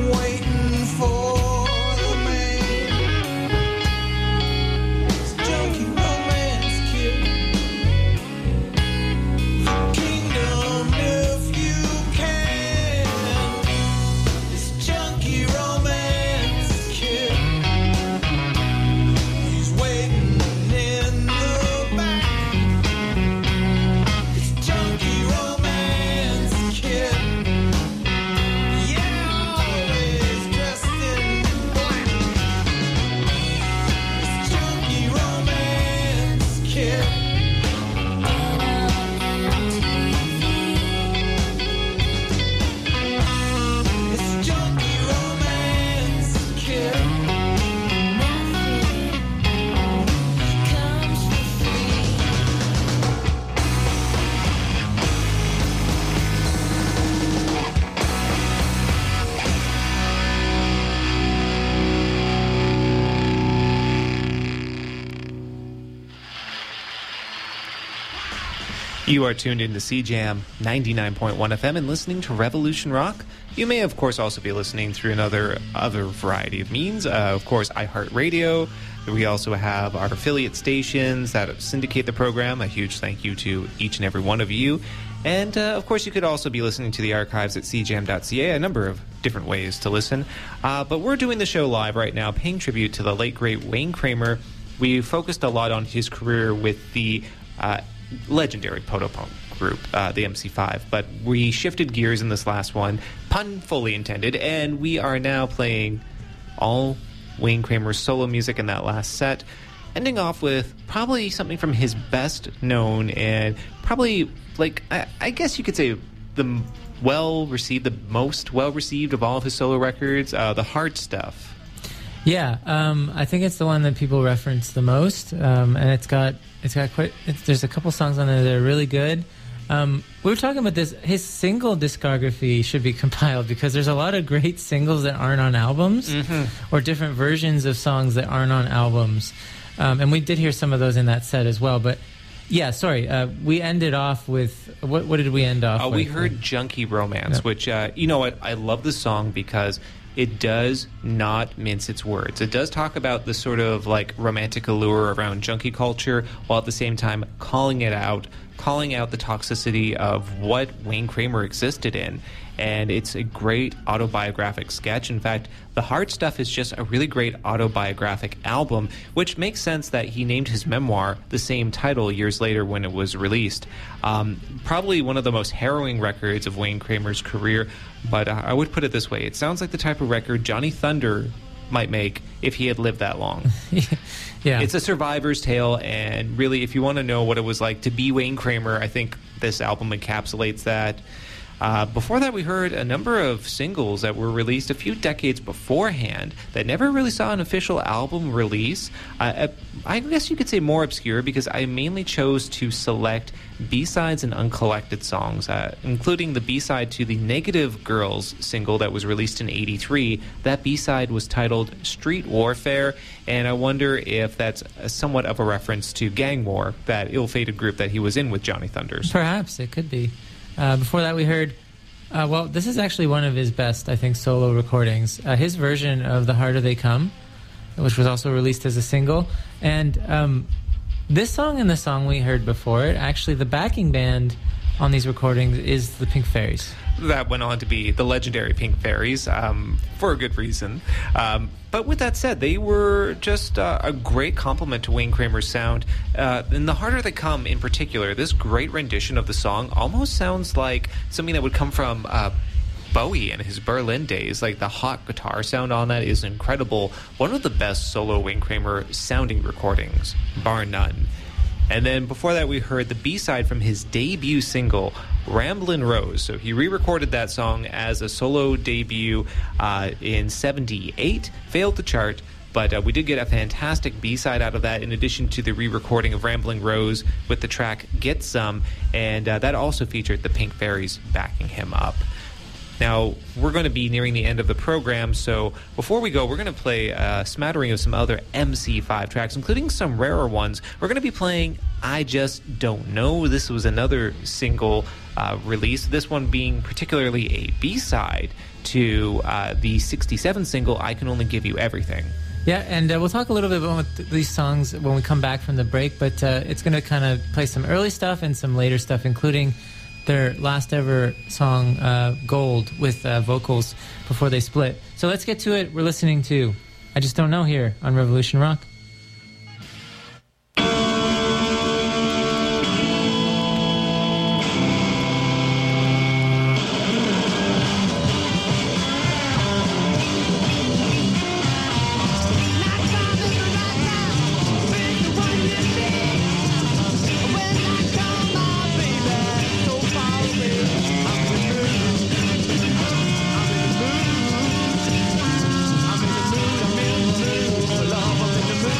waiting for the man. It's junkie romance kid. The kingdom if you can. It's junkie romance kid. He's waiting in the back. It's junkie romance kid. Yeah, always dressed in black. It's junkie romance kid. It's junkie romance kid. You are tuned into CJAM 99.1 FM and listening to Revolution Rock. You may, of course, also be listening through other variety of means. Of course, iHeartRadio. We also have our affiliate stations that syndicate the program. A huge thank you to each and every one of you. And, of course, you could also be listening to the archives at cjam.ca, a number of different ways to listen. But we're doing the show live right now, paying tribute to the late, great Wayne Kramer. We focused a lot on his career with the legendary Podopunk group, the MC5. But we shifted gears in this last one, pun fully intended, and we are now playing all Wayne Kramer's solo music in that last set, ending off with probably something from his best known and probably, like, I guess you could say the most well-received of all of his solo records, The Hard Stuff. Yeah, I think it's the one that people reference the most, and it's got there's a couple songs on there that are really good. We were talking about this. His single discography should be compiled because there's a lot of great singles that aren't on albums, or different versions of songs that aren't on albums. And we did hear some of those in that set as well. But yeah, sorry, we ended off with what did we end off with? We heard Junkie Romance, which you know what, I love the song because it does not mince its words. It does talk about the sort of like romantic allure around junkie culture, while at the same time calling out the toxicity of what Wayne Kramer existed in. And it's a great autobiographic sketch. In fact, The Hard Stuff is just a really great autobiographic album, which makes sense that he named his memoir the same title years later when it was released. Probably one of the most harrowing records of Wayne Kramer's career, but I would put it this way. It sounds like the type of record Johnny Thunder might make if he had lived that long. Yeah. It's a survivor's tale, and really, if you want to know what it was like to be Wayne Kramer, I think this album encapsulates that. Before that, we heard a number of singles that were released a few decades beforehand that never really saw an official album release. I guess you could say more obscure because I mainly chose to select B-sides and uncollected songs, including the B-side to the Negative Girls single that was released in '83. That B-side was titled Street Warfare, and I wonder if that's somewhat of a reference to Gang War, that ill-fated group that he was in with Johnny Thunders. Perhaps it could be. Before that, we heard, well, this is actually one of his best, I think, solo recordings. His version of The Harder They Come, which was also released as a single. And this song and the song we heard before it, actually the backing band on these recordings is the Pink Fairies. That went on to be the legendary Pink Fairies, for a good reason. But with that said, they were just a great compliment to Wayne Kramer's sound. And The Harder They Come in particular, this great rendition of the song almost sounds like something that would come from Bowie in his Berlin days. Like, the hot guitar sound on that is incredible. One of the best solo Wayne Kramer sounding recordings, bar none. And then before that, we heard the B-side from his debut single, Ramblin' Rose. So he re-recorded that song as a solo debut in '78, failed to chart, but we did get a fantastic B-side out of that, in addition to the re-recording of Ramblin' Rose with the track Get Some, and that also featured the Pink Fairies backing him up. Now, we're going to be nearing the end of the program, so before we go, we're going to play a smattering of some other MC5 tracks, including some rarer ones. We're going to be playing I Just Don't Know. This was another single release, this one being particularly a B-side to the 67 single, I Can Only Give You Everything. Yeah, and we'll talk a little bit about these songs when we come back from the break, but it's going to kind of play some early stuff and some later stuff, including their last ever song, Gold, with vocals before they split. So let's get to it. We're listening to I Just Don't Know here on Revolution Rock. Love up in the mood.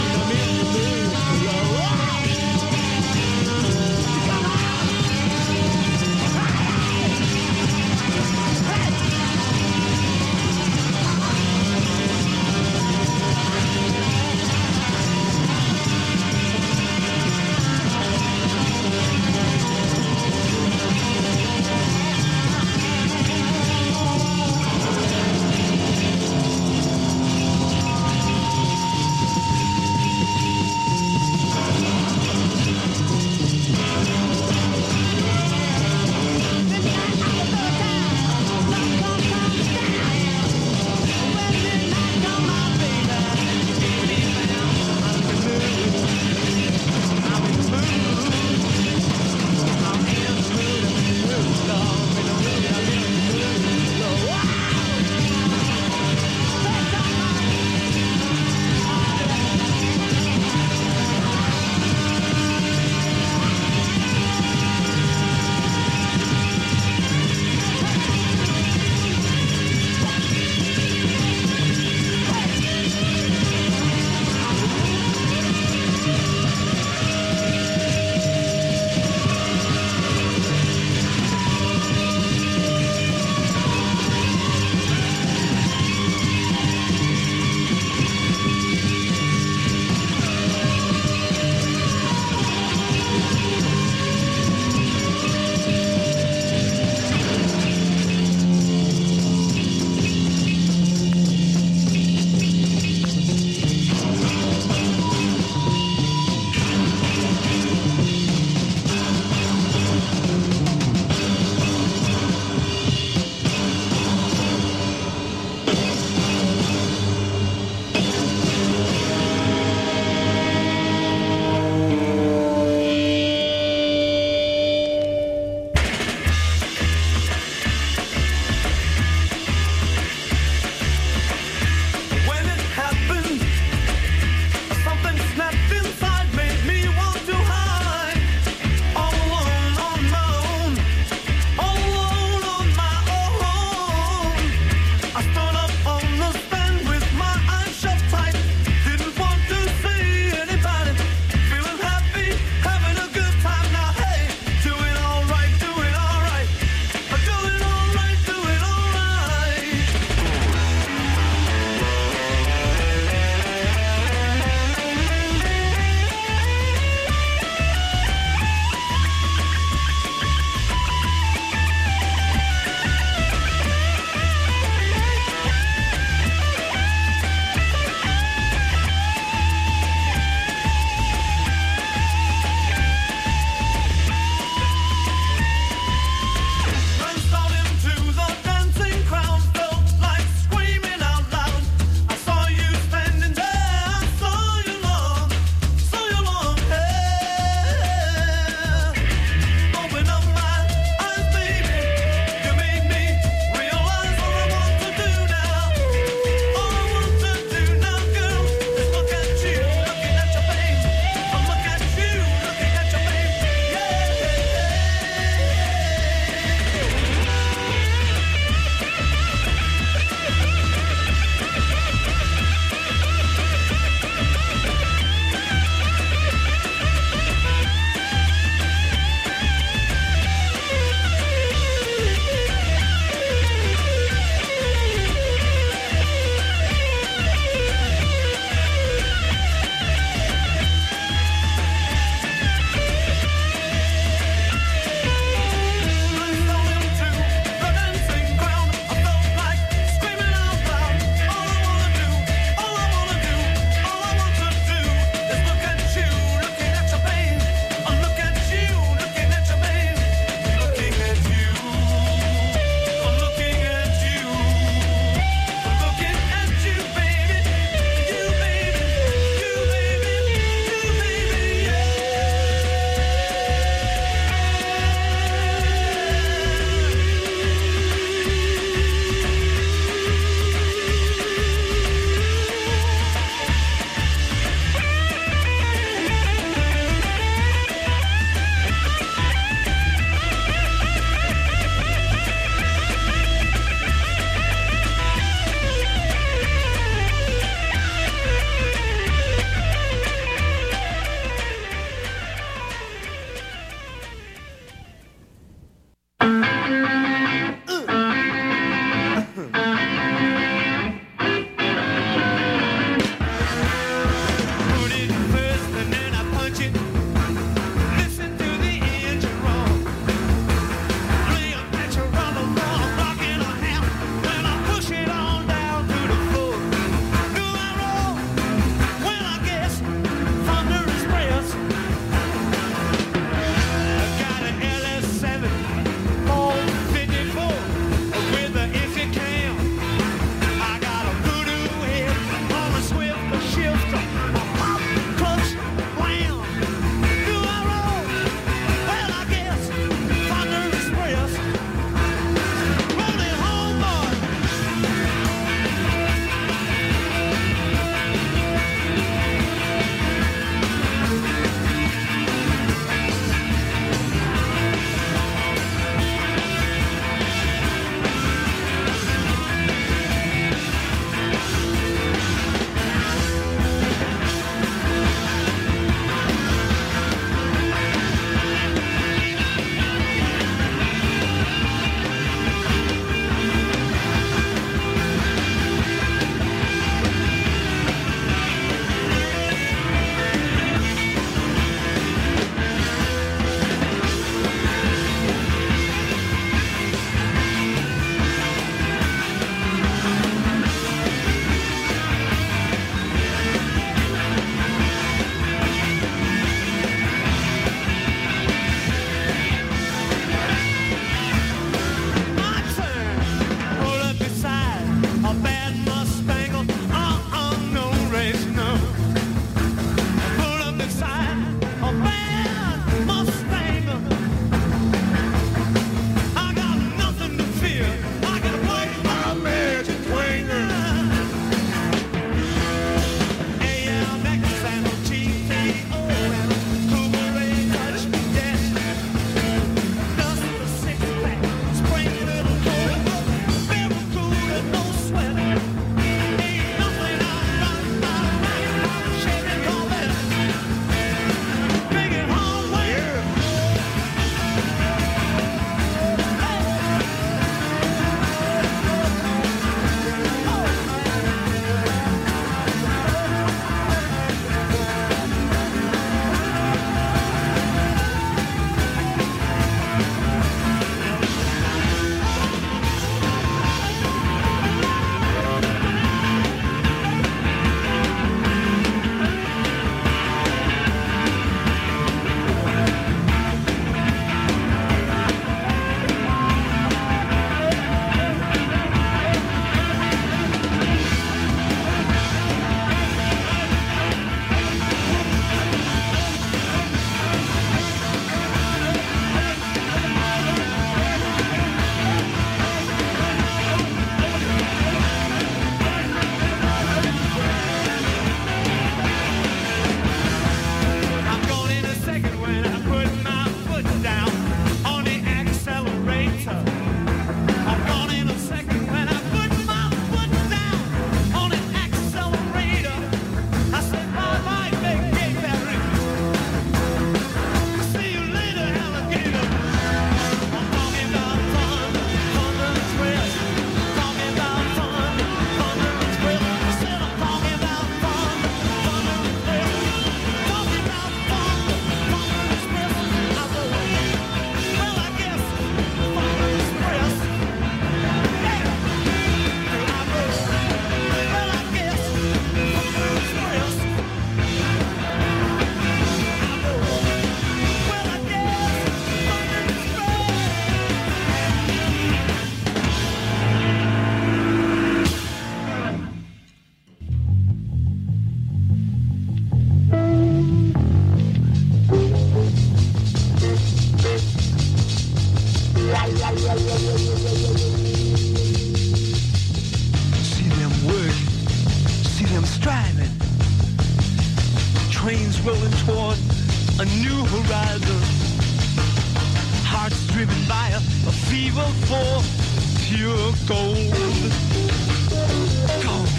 striving. Trains rolling toward a new horizon. Hearts driven by a fever for pure gold. Gold.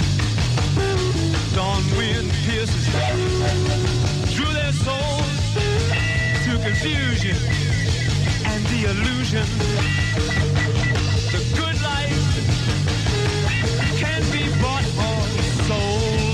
Dawn wind pierces through their souls to confusion and the illusion. The good life can be bought or sold.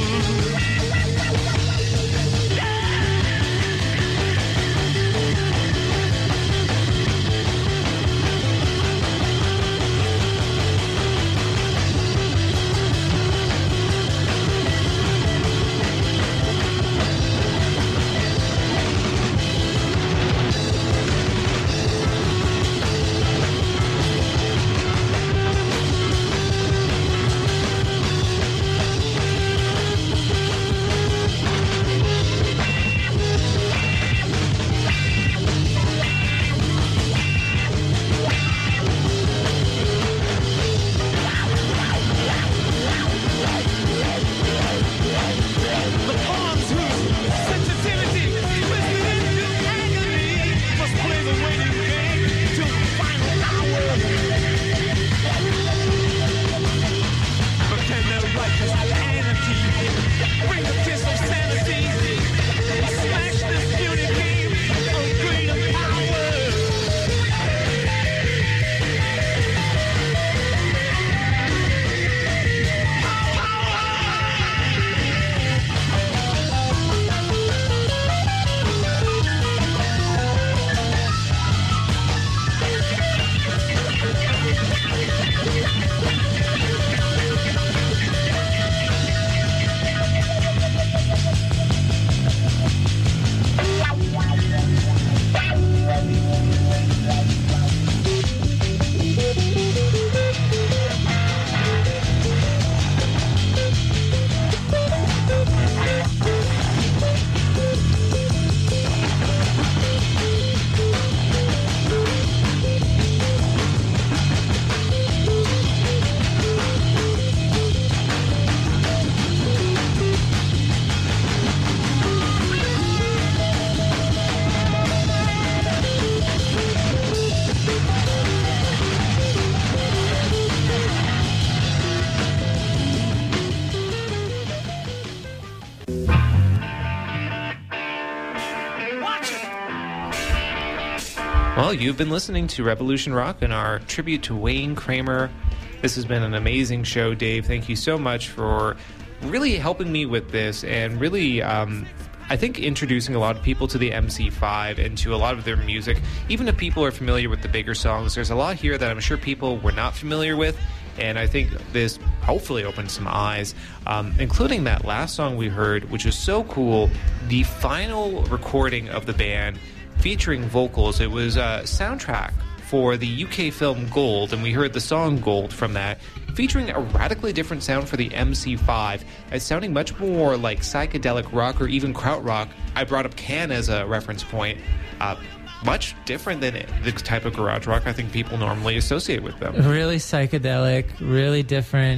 Well, you've been listening to Revolution Rock and our tribute to Wayne Kramer. This has been an amazing show, Dave. Thank you so much for really helping me with this and really, I think, introducing a lot of people to the MC5 and to a lot of their music. Even if people are familiar with the bigger songs, there's a lot here that I'm sure people were not familiar with. And I think this hopefully opened some eyes, including that last song we heard, which is so cool. The final recording of the band featuring vocals. It was a soundtrack for the UK film Gold, and we heard the song Gold from that, featuring a radically different sound for the MC5. It's sounding much more like psychedelic rock or even krautrock. I brought up Can as a reference point. Much different than the type of garage rock I think people normally associate with them. Really psychedelic, really different.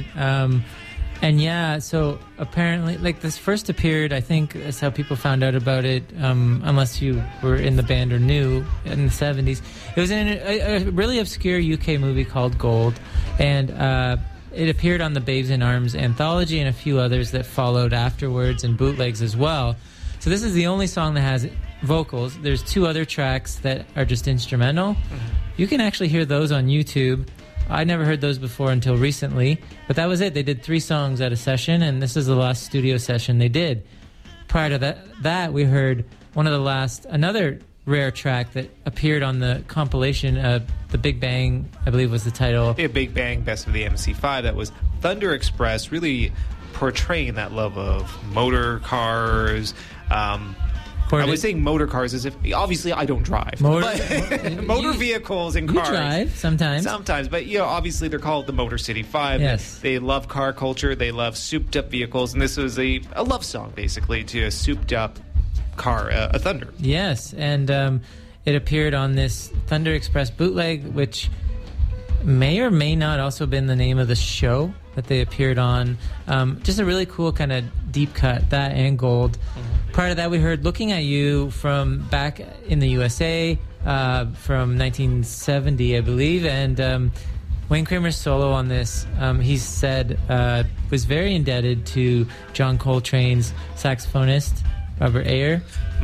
And yeah, so apparently, like, this first appeared, I think that's how people found out about it, unless you were in the band or knew, in the 70s. It was in a really obscure UK movie called Gold, and it appeared on the Babes in Arms anthology and a few others that followed afterwards, and bootlegs as well. So this is the only song that has vocals. There's two other tracks that are just instrumental. You can actually hear those on YouTube. I never heard those before until recently, but that was it. They did 3 songs at a session, and this is the last studio session they did. Prior to that we heard another rare track that appeared on the compilation, The Big Bang, I believe was the title. Yeah, Big Bang, Best of the MC5. That was Thunder Express, really portraying that love of motor cars. I was saying motor cars as if, obviously I don't drive. Motor vehicles and cars. You drive sometimes. Sometimes, but obviously they're called the Motor City 5. Yes. They love car culture, they love souped up vehicles, and this was a love song basically to a souped up car, a Thunder. Yes, and it appeared on this Thunder Express bootleg, which may or may not also been the name of the show that they appeared on. Just a really cool kind of deep cut, that and Gold. Prior to that, we heard Looking at You from back in the USA from 1970, I believe. And Wayne Kramer's solo on this, he said, was very indebted to John Coltrane's saxophonist, Robert Ayer.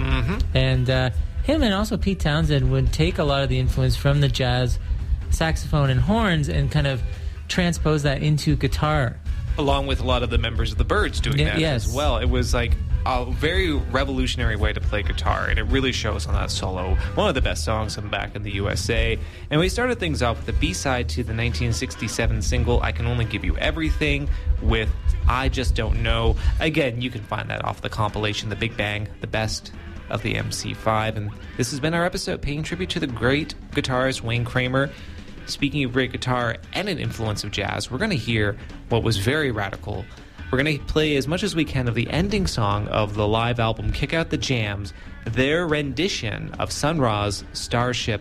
And him and also Pete Townsend would take a lot of the influence from the jazz saxophone and horns and kind of transpose that into guitar. Along with a lot of the members of the Byrds doing that as well. It was like a very revolutionary way to play guitar, and it really shows on that solo. One of the best songs from back in the USA. And we started things off with the B-side to the 1967 single, I Can Only Give You Everything, with I Just Don't Know. Again, you can find that off the compilation, The Big Bang, The Best of the MC5. And this has been our episode paying tribute to the great guitarist Wayne Kramer. Speaking of great guitar and an influence of jazz, we're going to hear what was very radical. We're going to play as much as we can of the ending song of the live album Kick Out the Jams, their rendition of Sun Ra's Starship.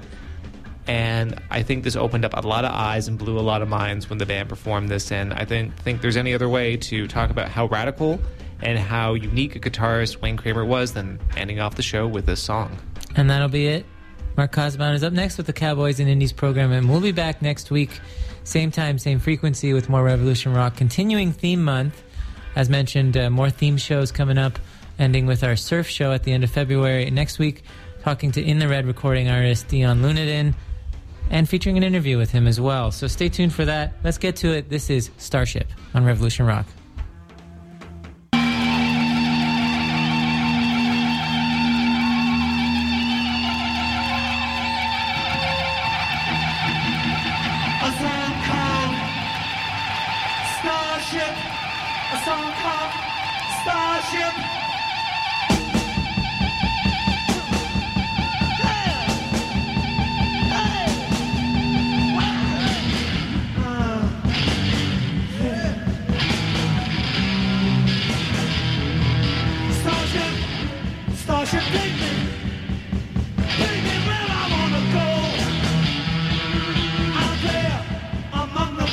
And I think this opened up a lot of eyes and blew a lot of minds when the band performed this. And I think there's any other way to talk about how radical and how unique a guitarist Wayne Kramer was than ending off the show with this song. And that'll be it. Mark Cosbaum is up next with the Cowboys and Indies program, and we'll be back next week, same time, same frequency, with more Revolution Rock. Continuing theme month, as mentioned, more theme shows coming up, ending with our surf show at the end of February. Next week, talking to In the Red recording artist Dion Lunadin, and featuring an interview with him as well. So stay tuned for that. Let's get to it. This is Starship on Revolution Rock.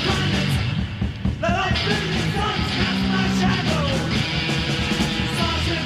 Starship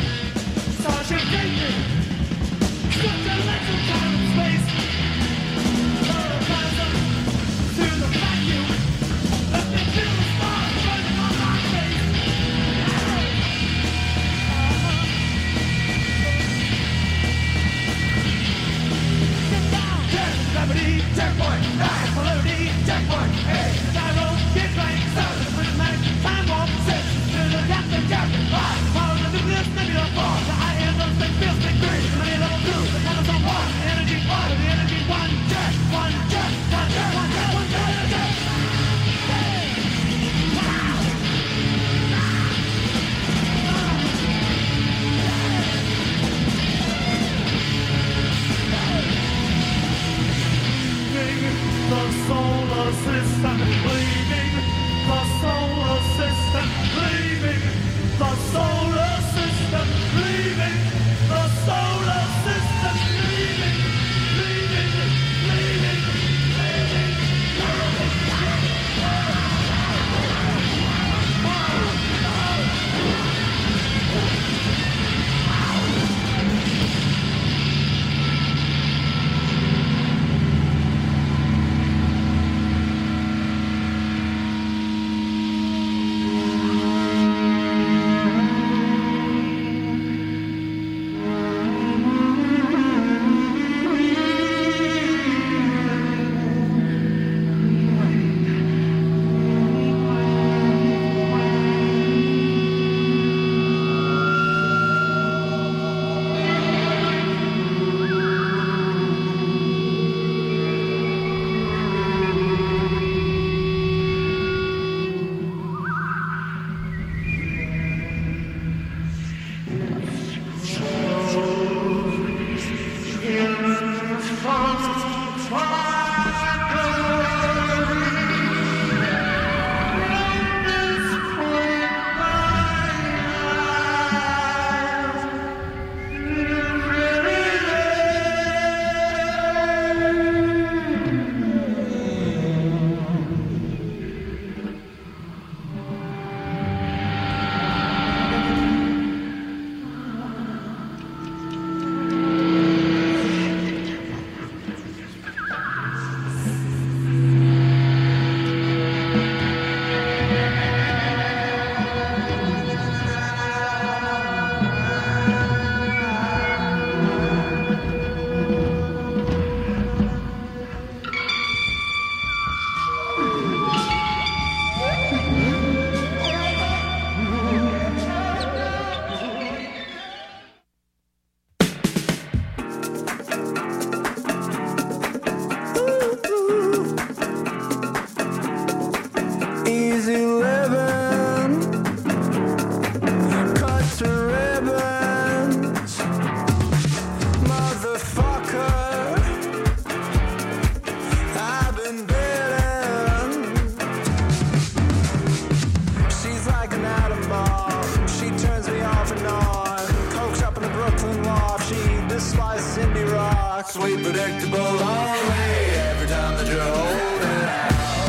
rock, sweet, predictable, only every time that you're holding out.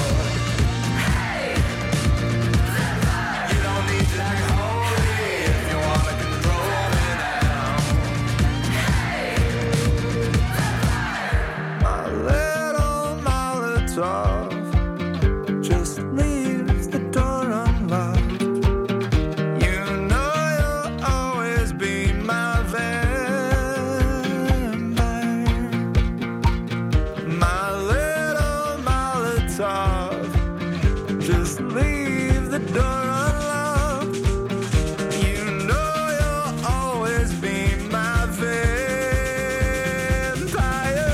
You don't need to act holy if you wanna control me now. My little Molotov just leaves the door unlocked. You know you'll always be my vampire. My little Molotov, just leave the door unlocked. You know you'll always be my vampire.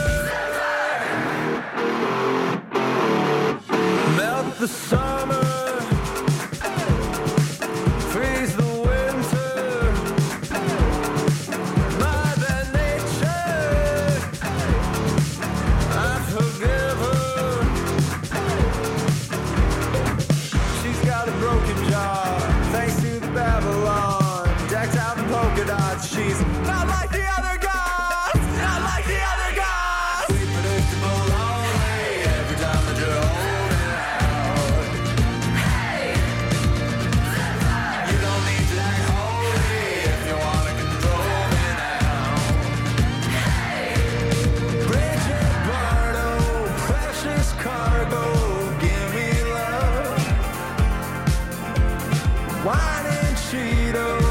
Melt the summer, freeze the winter. Mother Nature, I forgive her. She's got a broken jaw, thanks to the Babylon. Decked out in polka dots, she's not like the other gods, not like the other gods. Sweet, predictable, only every time that you're holding out. You don't need to act holy if you wanna control me now. Bridget Bardot, precious cargo, give me love. Wine and Cheetos,